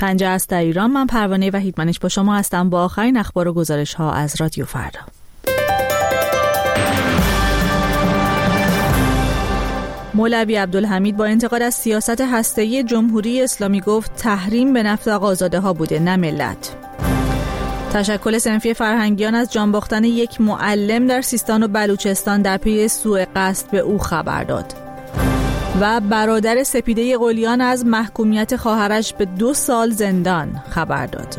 پنجه است در ایران. من پروانه وحیدمنش با شما هستم با آخرین اخبار و گزارش ها از رادیو فردا. مولوی عبدالحمید با انتقاد از سیاست هسته‌ای جمهوری اسلامی گفت تحریم به نفع آقازاده ها بوده نه ملت. تشکل صنفی فرهنگیان از جان باختن یک معلم در سیستان و بلوچستان در پی سوء قصد به او خبر داد. و برادر سپیده قلیان از محکومیت خواهرش به 2 سال زندان خبر داد.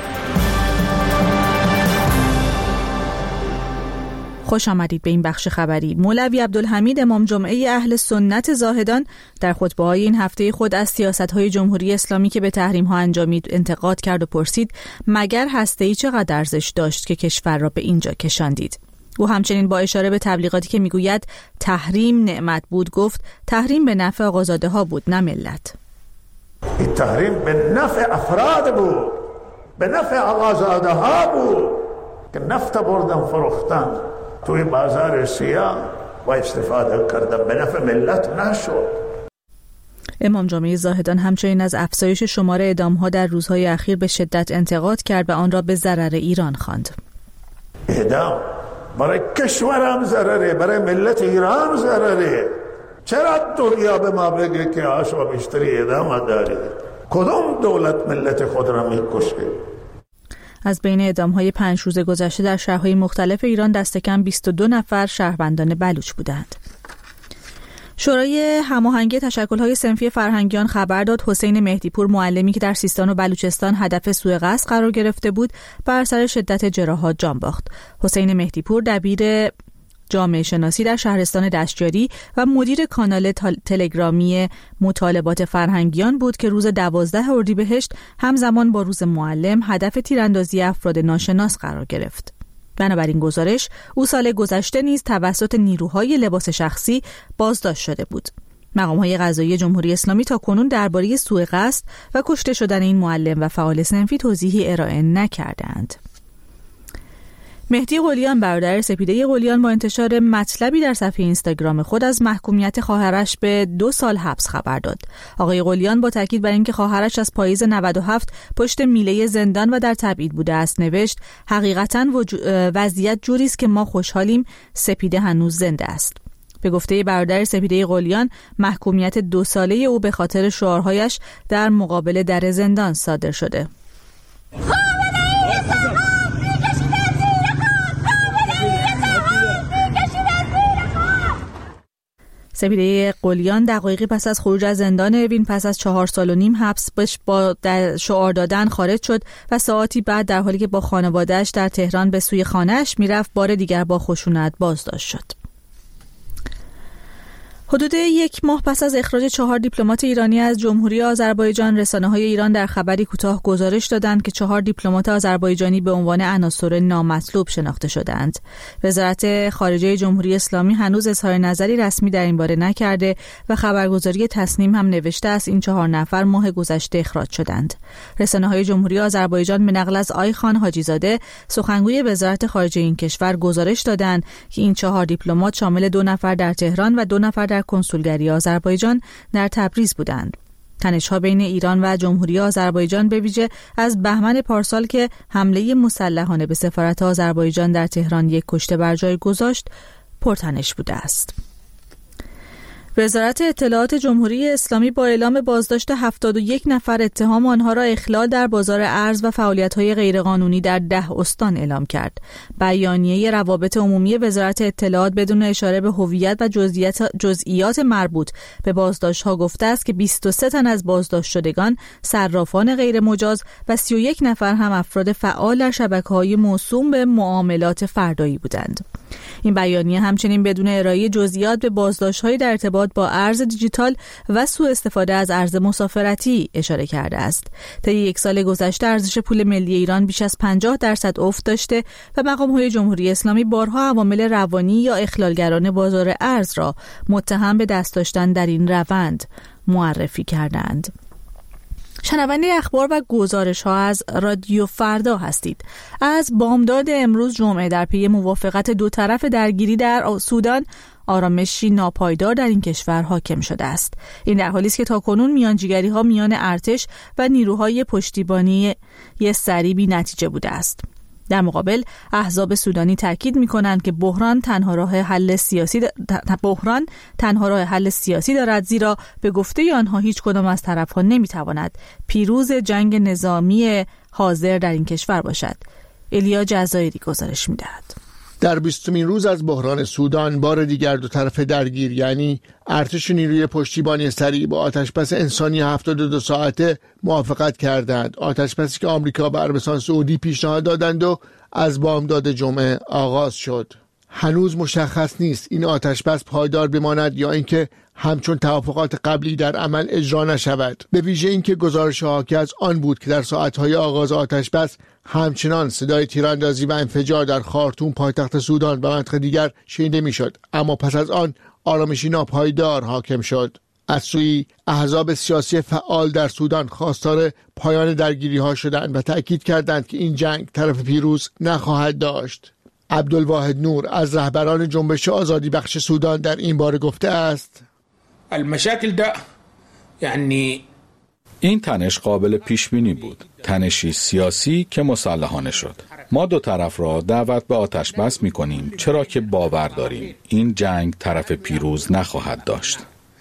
خوش آمدید به این بخش خبری. مولوی عبدالحمید امام جمعه اهل سنت زاهدان در خطبه‌های این هفته خود از سیاست‌های جمهوری اسلامی که به تحریم‌ها انجامید انتقاد کرد و پرسید مگر هسته‌ای چقدر ارزش داشت که کشور را به اینجا کشاندید؟ او همچنین با اشاره به تبلیغاتی که میگوید تحریم نعمت بود گفت تحریم به نفع آقازاده‌ها بود نه ملت. این تحریم به نفع افراد بود، به نفع آقازاده‌ها بود که نفت بردن فروختن توی بازار سیاه و استفاده کردن، به نفع ملت نشد. امام جمعه زاهدان همچنین از افزایش شمار اعدام‌ها در روزهای اخیر به شدت انتقاد کرد و آن را به ضرر ایران خواند. اعدام برای کشورم ضرره، برای ملت ایران ضرره. چرا دنیا به ما بگه که آشوا بیشتری اعدام دارید؟ کدوم دولت ملت خود را میکشه؟ از بین اعدام‌های 5 روز گذشته در شهرهای مختلف ایران دست کم 22 نفر شهروندان بلوچ بودند. شورای هماهنگی تشکل‌های صنفی فرهنگیان خبر داد حسین مهدیپور معلمی که در سیستان و بلوچستان هدف سوء قصد قرار گرفته بود بر اثر شدت جراحات جان باخت. حسین مهدیپور دبیر جامعه شناسی در شهرستان دشتیاری و مدیر کانال تلگرامی مطالبات فرهنگیان بود که روز 12 اردیبهشت همزمان با روز معلم هدف تیراندازی افراد ناشناس قرار گرفت. بنابراین گزارش او سال گذشته نیز توسط نیروهای لباس شخصی بازداشت شده بود. مقام‌های قضایی جمهوری اسلامی تاکنون درباره سوء قصد و کشته شدن این معلم و فعال صنفی توضیحی ارائه نکردند. مهدی قلیان برادر سپیده قلیان با انتشار مطلبی در صفحه اینستاگرام خود از محکومیت خواهرش به 2 سال حبس خبر داد. آقای قلیان با تاکید بر اینکه خواهرش از پاییز 97 پشت میله زندان و در تبعید بوده است نوشت حقیقتاً وضعیت جوری است که ما خوشحالیم سپیده هنوز زنده است. به گفته برادر سپیده قلیان محکومیت 2 ساله او به خاطر شعارهایش در مقابل در زندان صادر شده. سپیده قلیان دقایقی پس از خروج از زندان اوین پس از 4 سال و نیم حبس با شعار دادن خارج شد و ساعتی بعد در حالی که با خانواده‌اش در تهران به سوی خانه‌اش میرفت بار دیگر با خشونت بازداشت شد. حدود 1 ماه پس از اخراج 4 دیپلمات ایرانی از جمهوری آذربایجان، رسانه‌های ایران در خبری کوتاه گزارش دادند که 4 دیپلمات آذربایجانی به عنوان عناصر نامطلوب شناخته شدند. وزارت خارجه جمهوری اسلامی هنوز اظهار نظری رسمی در این باره نکرده و خبرگزاری تصنیم هم نوشته است این 4 نفر ماه گذشته اخراج شدند. رسانه‌های جمهوری آذربایجان به نقل از آیخان حاجیزاده، سخنگوی وزارت خارجه این کشور گزارش دادند که این 4 دیپلمات شامل 2 نفر در تهران و 2 نفر در کنسولگری آذربایجان در تبریز بودند. تنش‌ها بین ایران و جمهوری آذربایجان به ویژه از بهمن پارسال که حمله مسلحانه به سفارت آذربایجان در تهران 1 کشته بر جای گذاشت پرتنش بوده است. وزارت اطلاعات جمهوری اسلامی با اعلام بازداشت 71 نفر اتهام آنها را اخلال در بازار ارز و فعالیت‌های غیرقانونی در 10 استان اعلام کرد. بیانیه روابط عمومی وزارت اطلاعات بدون اشاره به هویت و جزئیات مربوط به بازداشت‌ها گفته است که 23 تن از بازداشت شدگان صرافان غیرمجاز و 31 نفر هم افراد فعال در شبکه‌های موسوم به معاملات فردایی بودند. این بیانیه همچنین بدون ارائه جزئیات به بازداشت‌های در ارتباط با ارز دیجیتال و سوء استفاده از ارز مسافرتی اشاره کرده است. طی 1 سال گذشته ارزش پول ملی ایران بیش از 50% افت داشته و مقام‌های جمهوری اسلامی بارها عوامل روانی یا اخلالگران بازار ارز را متهم به دست داشتن در این روند معرفی کردند. شنونده اخبار و گزارش ها از رادیو فردا هستید. از بامداد امروز جمعه در پی موافقت 2 طرف درگیری در سودان، آرامشی ناپایدار در این کشور حاکم شده است. این در حالی است که تاکنون میانجیگری‌ها میان ارتش و نیروهای پشتیبانی سریع بی نتیجه بوده است. در مقابل احزاب سودانی تاکید می‌کنند که بحران تنها راه حل سیاسی دارد، زیرا به گفته آنها هیچ کدام از طرف‌ها نمی‌تواند پیروز جنگ نظامی حاضر در این کشور باشد. ایلیا جزایری گزارش می‌دهد. در 20مین روز از بحران سودان بار دیگر دو طرف درگیر، یعنی ارتش و نیروی پشتیبانی سریع با آتشبس انسانی 72 ساعته موافقت کردند. آتشبسی که آمریکا و عربستان سعودی پیشنهاد دادند و از بامداد جمعه آغاز شد. هنوز مشخص نیست این آتشبس پایدار بماند یا اینکه همچون توافقات قبلی در عمل اجرا نشود. به ویژه اینکه گزارش حاکی از آن بود که در ساعت‌های آغاز آتشبس همچنان صدای تیراندازی و انفجار در خارتوم پایتخت سودان و مناطق دیگر شنیده میشد، اما پس از آن آرامشی ناپایدار حاکم شد. از سوی احزاب سیاسی فعال در سودان خواستار پایان درگیری‌ها شدند و تأکید کردند که این جنگ طرف پیروز نخواهد داشت. عبدالواحد نور از رهبران جنبش آزادی بخش سودان در این باره گفته است: المشاکل ده یعنی این تنش قابل پیش بینی بود، تنشی سیاسی که مسلحانه شد. ما دو طرف را دعوت به آتش بس می کنیم، چرا که باور داریم این جنگ طرف پیروز نخواهد داشت.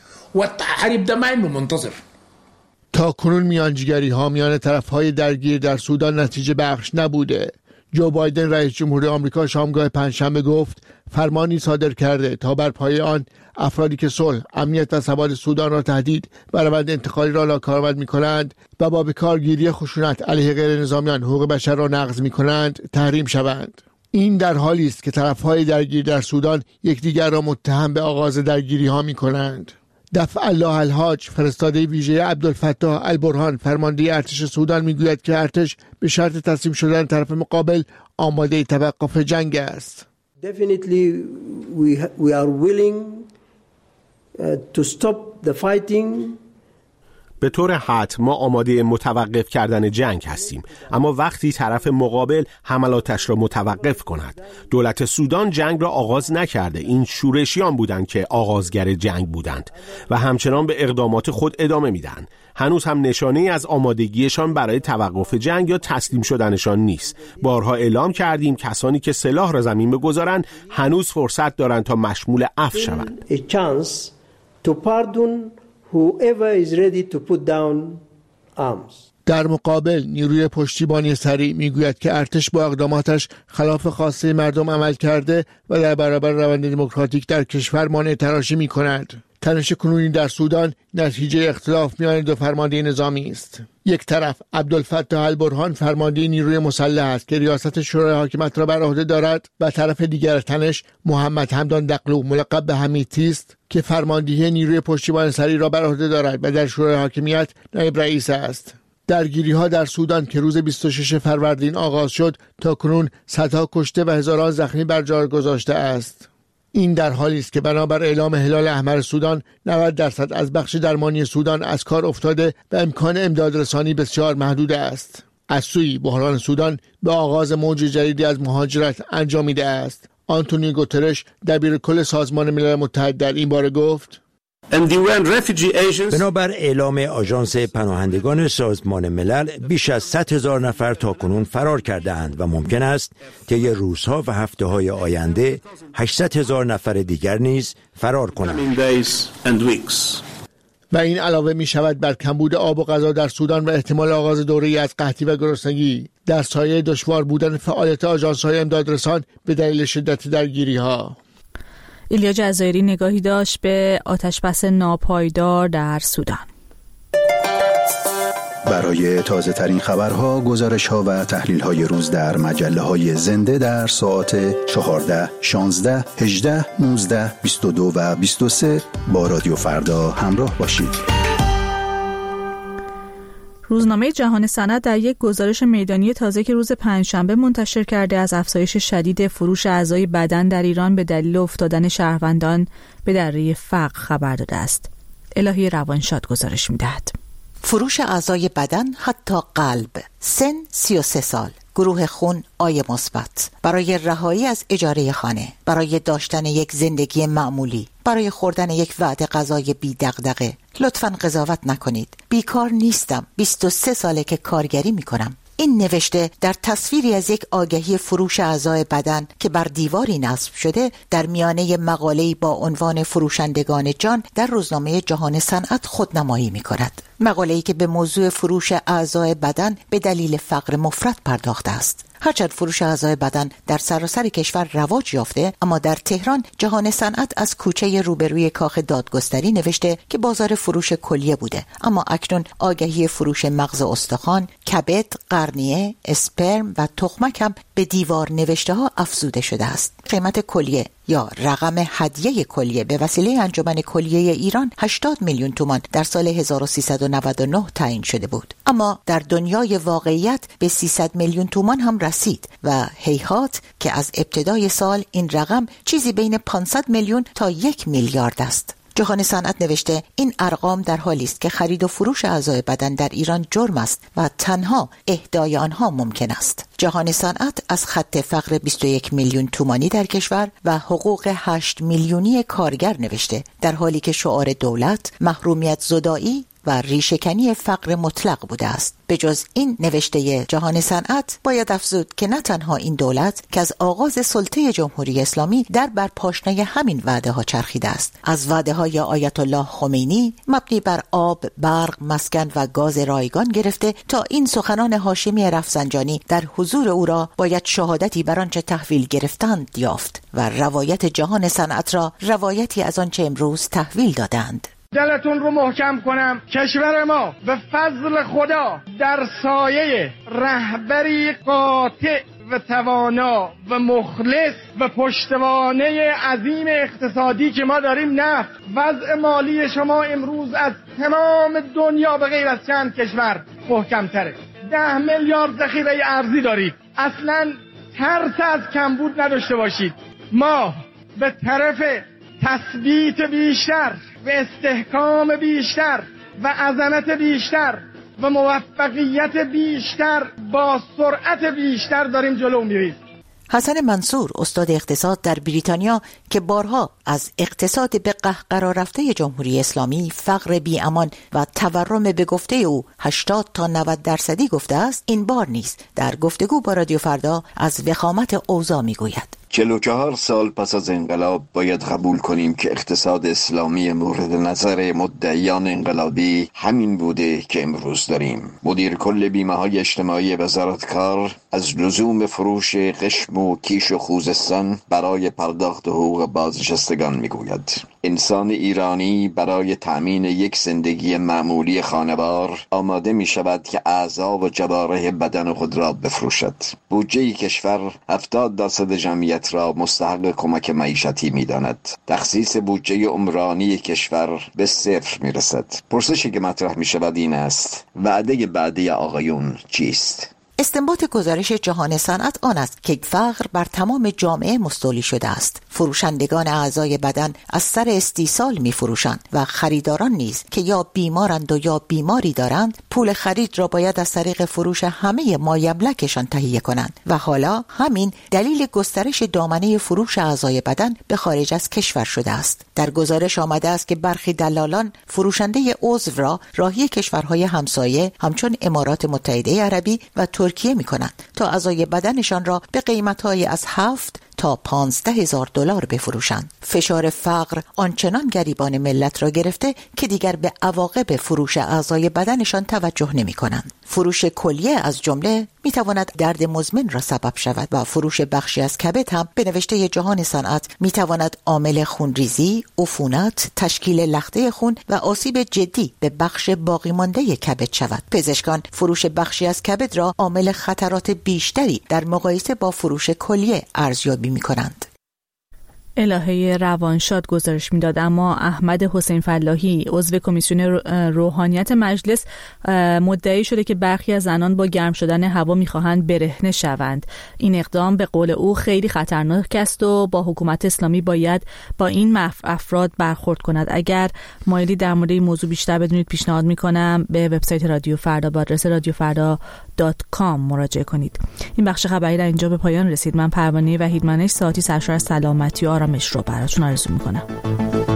تا کنون میانجیگری ها میان طرف های درگیر در سودان نتیجه بخش نبوده. جو بایدن رئیس جمهور آمریکا شامگاه پنجشنبه گفت فرمانی صادر کرده تا بر پایه آن افرادی که صلح، امنیت و ثبات سودان را تهدید و روند انتقالی را ناکارآمد می‌کنند و با بکارگیری خشونت علیه غیر نظامیان حقوق بشر را نقض می‌کنند تحریم شوند. این در حالی است که طرف‌های درگیر در سودان یکدیگر را متهم به آغاز درگیری‌ها می‌کنند. دفع الله الحاج، فرستاده ویژه عبدالفتاح البرهان فرمانده ارتش سودان میگوید که ارتش به شرط تسلیم شدن طرف مقابل آماده توقف جنگ است. Definitely we are willing to stop the fighting. به طور حتم ما آماده متوقف کردن جنگ هستیم، اما وقتی طرف مقابل حملاتش را متوقف کند. دولت سودان جنگ را آغاز نکرده، این شورشیان بودند که آغازگر جنگ بودند و همچنان به اقدامات خود ادامه میدن. هنوز هم نشانه‌ای از آمادگیشان برای توقف جنگ یا تسلیم شدنشان نیست. بارها اعلام کردیم کسانی که سلاح را زمین بگذارند هنوز فرصت دارند تا مشمول عفو شوند. Whoever is ready to put down arms. در مقابل نیروی پشتیبانی سریع میگوید که ارتش با اقداماتش خلاف خواسته مردم عمل کرده و در برابر روند دموکراتیک در کشور مانع تراشی می‌کند. تنش کنونی در سودان نتیجه اختلاف میان دو فرمانده نظامی است. یک طرف عبدالفتاح البرهان فرمانده نیروی مسلح است که ریاست شورای حاکمیت را بر عهده دارد و طرف دیگر تنش محمد حمدان دقلو ملقب به حمیدتی است که فرماندهی نیروی پشتیبان سریع را بر عهده دارد و در شورای حاکمیت نایب رئیس است. درگیری‌ها در سودان که روز 26 فروردین آغاز شد تا کنون صدها کشته و هزاران زخمی بر جای گذاشته است. این در حالی است که بنابر اعلام هلال احمر سودان 90% از بخش درمانی سودان از کار افتاده و امکان امدادرسانی بسیار محدود است. از سوی بحران سودان به آغاز موج جدیدی از مهاجرت انجامیده است. آنتونیو گوترش دبیرکل سازمان ملل متحد در این باره گفت: بنابر اعلام آژانس پناهندگان سازمان ملل بیش از 100,000 نفر تاکنون فرار کرده‌اند و ممکن است طی روزها و هفته‌های آینده 800,000 نفر دیگر نیز فرار کنند. و این علاوه می شود بر کمبود آب و غذا در سودان و احتمال آغاز دوره‌ای از قحطی و گرسنگی در سایه دشوار بودن فعالیت آژانس‌های امدادرسان به دلیل شدت درگیری‌ها. ایلیا جزایری نگاهی داشت به آتشبس ناپایدار در سودان. برای تازه ترین خبرها، گزارش‌ها و تحلیل‌های روز در مجله‌های زنده در ساعات 14، 16، 18، 19، 22 و 23 با رادیو فردا همراه باشید. روزنامه جهان سند در یک گزارش میدانی تازه که روز پنجشنبه منتشر کرده از افزایش شدید فروش اعضای بدن در ایران به دلیل افتادن شهروندان به دره فقر خبر داده است. الهی روانشاد گزارش می‌دهد. فروش اعضای بدن حتی قلب، سن 33 سال، گروه خون آی مثبت، برای رهایی از اجاره خانه، برای داشتن یک زندگی معمولی، برای خوردن یک وعده غذای بی دغدغه. لطفاً قضاوت نکنید. بیکار نیستم. 23 ساله که کارگری میکنم. این نوشته در تصویری از یک آگهی فروش اعضای بدن که بر دیواری نصب شده در میانه مقاله‌ای با عنوان فروشندگان جان در روزنامه جهان صنعت خودنمایی می‌کند. مقاله‌ای که به موضوع فروش اعضای بدن به دلیل فقر مفرط پرداخته است. هرچند فروش اعضای بدن در سراسر کشور رواج یافته، اما در تهران جهان صنعت از کوچه روبروی کاخ دادگستری نوشته که بازار فروش کلیه بوده، اما اکنون آگهی فروش مغز استخوان، کبد، قرنیه، اسپرم و تخمک هم به دیوار نوشته ها افزوده شده است. قیمت کلیه یا رقم هدیه کلیه به وسیله انجمن کلیه ایران 80 میلیون تومان در سال 1399 تعیین شده بود، اما در دنیای واقعیت به 300 میلیون تومان هم رسید و هیهات که از ابتدای سال این رقم چیزی بین 500 میلیون تا 1 میلیارد است. جهان صنعت نوشته این ارقام در حالی است که خرید و فروش اعضای بدن در ایران جرم است و تنها اهدای آنها ممکن است. جهان صنعت از خط فقر 21 میلیون تومانی در کشور و حقوق 8 میلیونی کارگر نوشته، در حالی که شعار دولت محرومیت زدایی و ریشه‌کنی فقر مطلق بوده است. به جز این نوشته جهان صنعت باید افزود که نه تنها این دولت که از آغاز سلطه جمهوری اسلامی در بر پاشنه همین وعده ها چرخیده است، از وعده های آیت الله خمینی مبنی بر آب، برق، مسکن و گاز رایگان گرفته تا این سخنان هاشمی رفسنجانی در حضور او را باید شهادتی بر آنچه تحویل گرفتند یافت و روایت جهان صنعت را روایتی از آنچه امروز تحویل دادند. دلتون رو محکم کنم، کشور ما به فضل خدا در سایه رهبری قاطع و توانا و مخلص و پشتوانه عظیم اقتصادی که ما داریم نفت، وضع مالی شما امروز از تمام دنیا به غیر از چند کشور محکم تره. 10 میلیارد ذخیره ارزی دارید. اصلا ترس از کمبود نداشته باشید. ما به طرف تثبیت بیشتر و استحکام بیشتر و عظمت بیشتر و موفقیت بیشتر با سرعت بیشتر داریم جلو میریم. حسن منصور استاد اقتصاد در بریتانیا که بارها از اقتصاد به قهقرا رفته جمهوری اسلامی، فقر بی امان و تورم به گفته او 80 تا 90% گفته است، این بار نیز در گفتگو با رادیو فردا از وخامت اوضاع میگوید. 44 سال پس از انقلاب باید قبول کنیم که اقتصاد اسلامی مورد نظر مدعیان انقلابی همین بوده که امروز داریم. مدیر کل بیمه‌های اجتماعی وزارت کار از لزوم فروش قشم و کیش و خوزستان برای پرداخت حقوق بازنشستگان میگوید. انسان ایرانی برای تأمین یک زندگی معمولی خانوار آماده می شود که اعضا و جوارح بدن خود را بفروشد. بودجه کشور 70% جمعیت را مستحق کمک معیشتی می داند. تخصیص بودجه عمرانی کشور به 0 می رسد. پرسشی که مطرح می شود این است: وعده بعدی آقایون چیست؟ استنباط گزارش جهان صنعت آن است که فقر بر تمام جامعه مستولی شده است. فروشندگان اعضای بدن از سر استیصال می فروشند و خریداران نیز که یا بیمارند و یا بیماری دارند پول خرید را باید از طریق فروش همه مایملکشان تهیه کنند و حالا همین دلیل گسترش دامنه فروش اعضای بدن به خارج از کشور شده است. در گزارش آمده است که برخی دلالان فروشنده عضو را راهی کشورهای همسایه همچون امارات متحده عربی و ترکیه می کنند تا اعضای بدنشان را به قیمت‌های از 7 تا 15,000 دلار بفروشند. فشار فقر آنچنان گریبان ملت را گرفته که دیگر به عواقب فروش اعضای بدنشان توجه نمی کنند. فروش کلیه از جمله می تواند درد مزمن را سبب شود و فروش بخشی از کبد هم به نوشته جهان صنعت می تواند عامل خونریزی، عفونت، تشکیل لخته خون و آسیب جدی به بخش باقی مانده کبد شود. پزشکان فروش بخشی از کبد را عامل خطرات بیشتری در مقایسه با فروش کلیه ارزیابی می کنند. الهه روانشاد گزارش میداد. اما احمد حسین فلاحی عضو کمیسیون روحانیت مجلس مدعی شده که برخی از زنان با گرم شدن هوا میخواهند برهنه شوند. این اقدام به قول او خیلی خطرناک است و با حکومت اسلامی باید با این افراد برخورد کند. اگر مایلی در مورد این موضوع بیشتر بدونید پیشنهاد میکنم به وبسایت رادیو فردا با آدرس radiofarda.com مراجعه کنید. این بخش خبری در اینجا به پایان رسید. من پروانه وحیدمنش ساعتی سرشار از سلامتی و آرامش رو براتون آرزو میکنم.